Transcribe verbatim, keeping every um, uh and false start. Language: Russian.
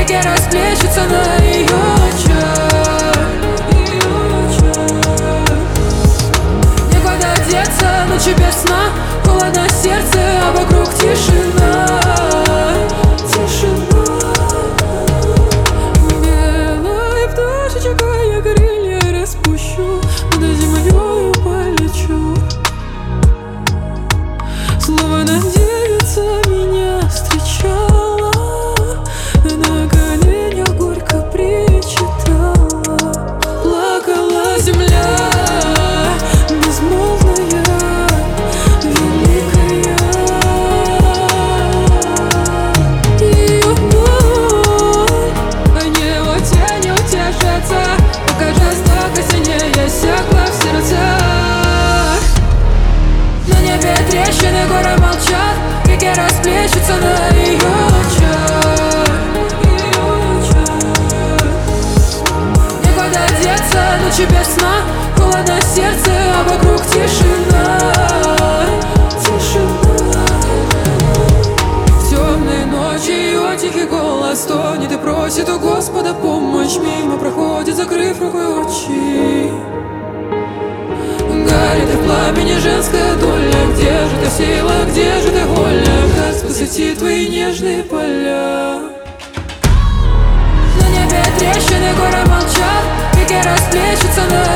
веки расплещутся на ее очах. Некуда деться, ночи без сна, холодно сердце, а вокруг тишина. Тишина. Белой пташечкой я крылья распущу, над землею полечу. Словно девица меня встречала, на коленях горько причитала. Плакала земля безмолвная, великая. Ее боль по небу тени утешатся, пока жестоко синее иссякла в сердцах. На небе трещины, горы молчат, реки расплещутся на ее очах. Некуда деться, ночи без сна, холодно сердце, а вокруг тишина. Тишина. В темные ночи ее тихий голос тонет и просит у Господа помощь. Мимо проходит, закрыв рукой очи. Горит и в пламени женская доля. Где же та сила, где же та воля? Как посвятить твои нежные поля? На небе трещины, горы молчат, реки расплещутся на